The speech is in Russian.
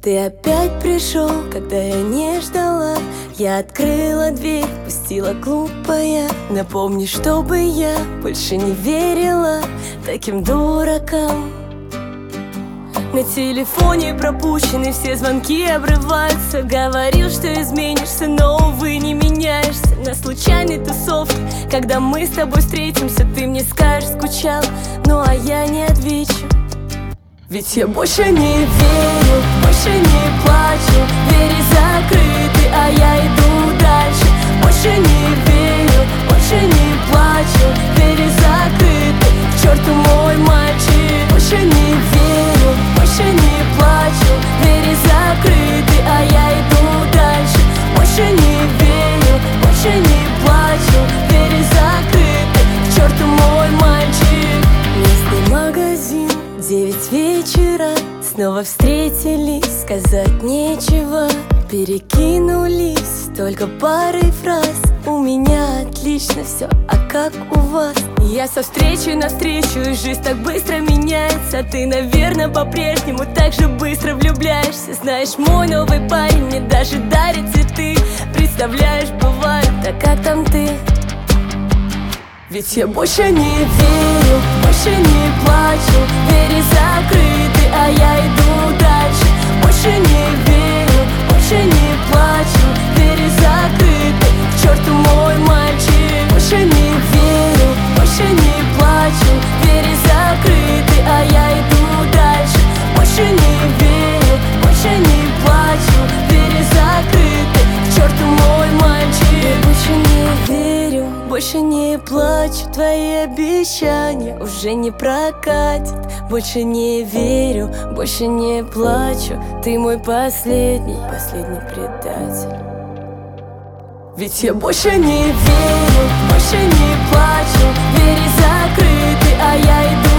Ты опять пришел, когда я не ждала. Я открыла дверь, пустила глупая. Напомни, чтобы я больше не верила таким дуракам. На телефоне пропущены все звонки, обрываются. Говорил, что изменишься, но, увы, не меняешься. На случайной тусовке, когда мы с тобой встретимся, ты мне скажешь, скучал, ну а я не отвечу. Ведь я больше не верю, больше не плачу. Двери закрыты, а я иду дальше. Больше не верю, больше не плачу. Двери закрыты, к черту мой мальчик. Больше не верю, больше не плачу. Двери закрыты, а я иду дальше. Больше не верю, больше не плачу. Двери закрыты, к черту мой мальчик. Местный магазин, 9 вечера, снова встретились, сказать нечего. Перекинулись только парой фраз. У меня отлично все, а как у вас? Я со встречи на встречу, и жизнь так быстро меняется. А ты, наверное, по-прежнему так же быстро влюбляешься. Знаешь, мой новый парень мне даже дарит цветы. Представляешь, бывает, а как там ты? Ведь я больше не верю, больше не плачу. Двери закрыты, а я иду дальше. Больше не верю, больше не плачу. Двери закрыты, к черту мой мальчик. Больше не верю, больше не плачу. Двери закрыты, а я иду дальше. Больше не верю, больше не плачу. Двери закрыты, к черту мой мальчик. Я больше не верю, больше не плачу. Твои обещания уже не прокатят. Больше не верю, больше не плачу. Ты мой последний предатель. Ведь я больше не верю, больше не плачу. Двери закрыты, а я иду